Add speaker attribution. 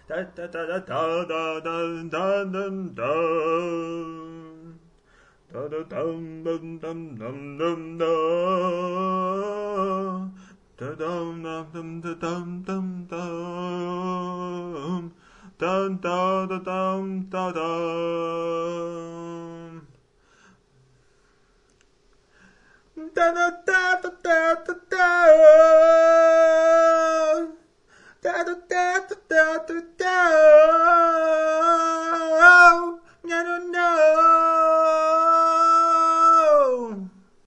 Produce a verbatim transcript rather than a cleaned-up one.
Speaker 1: Da da da da da da da da da da. Da da dum dum dum dum dum da. Da dum dum dum da dum dum dum. Dun da da dum da dum. Da da da da da da da. Da da da da da da.